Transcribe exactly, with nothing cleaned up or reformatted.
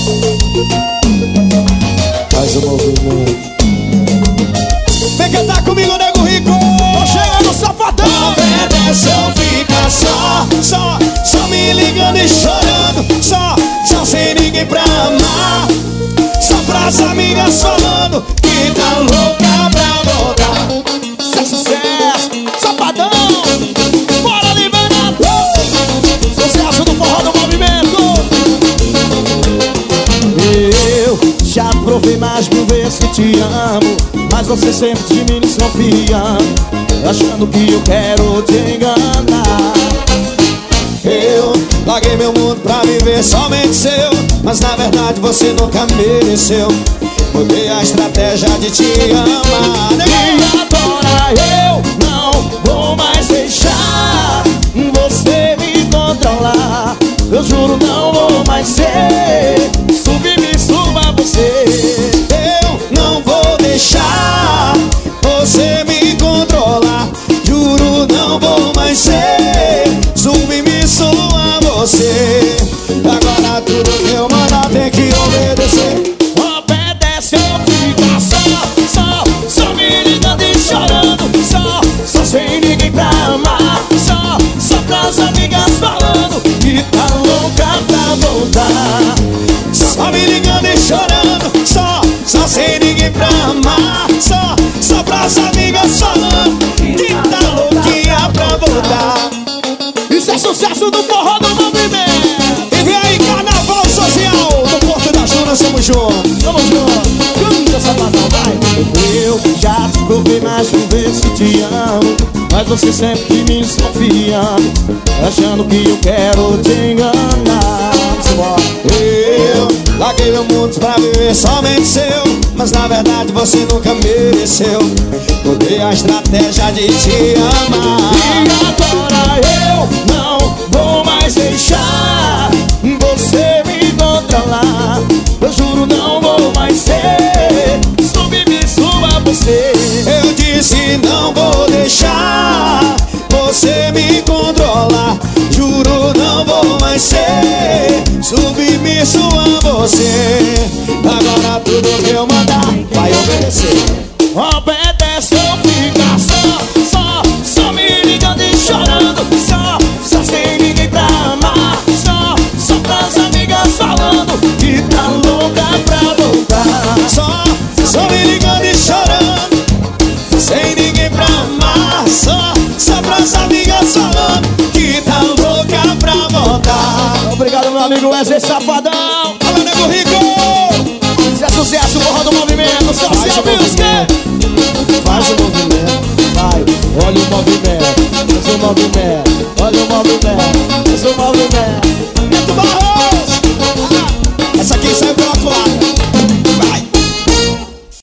Faz o movimento. Vem cantar comigo, nego rico. Tô chegando, safadão. Obedece ou fica só, só, só me ligando e chorando. Só, só sem ninguém pra amar. Só pras amigas falando que tá louca pra voltar. Isso é sucesso, safadão. Bora liberar. Sucesso do forró do movimento. Eu já provei mais mil vezes que te amo, mas você sempre de mim desconfia, achando que eu quero te enganar. Eu larguei meu mundo pra viver somente seu, mas na verdade você nunca mereceu. Mudei a estratégia de te amar. E agora eu não vou mais deixar você me controlar. Eu juro, não vou mais ser submisso a você. Eu não vou deixar você me controlar. Juro, não vou mais ser submisso a você. Agora tudo que eu mandar tem que obedecer. Obedece ou fica só, só, só me ligando e chorando. Só, só sem ninguém pra amar. Só, só pras amigas falando que tá louca pra voltar. Só me ligando e chorando. Só, só sem ninguém pra amar. Só, só pras amigas falando que tá louquinha pra voltar. Isso é sucesso do forró do movimento. E vem aí, carnaval social do Porto da Juna, somos juntos. Vamos junto, canta sapatão, vai. Eu já te provei mais mil vezes que te amo, mas você sempre de mim desconfia, achando que eu quero te enganar. Eu larguei meu mundo pra viver somente seu, mas na verdade você nunca mereceu. Mudei a estratégia de te amar. E agora eu não vou mais deixar você me controlar. Eu juro, não vou mais ser submisso a você. Eu disse não vou deixar você me controlar. Juro, não vou mais ser submisso a você. Agora tudo que eu mandar vai obedecer. Obedece ou fica só, só, só me ligando e chorando. Só, só sem ninguém pra amar. Só, só pras amigas falando que tá louca pra voltar. Só, só me ligando e chorando, sem ninguém pra amar. Só, só pras amigas falando que tá louca pra voltar. Obrigado, meu amigo Wesley Safadão. Alô, nego rico. Isso é sucesso, forró do movimento social music.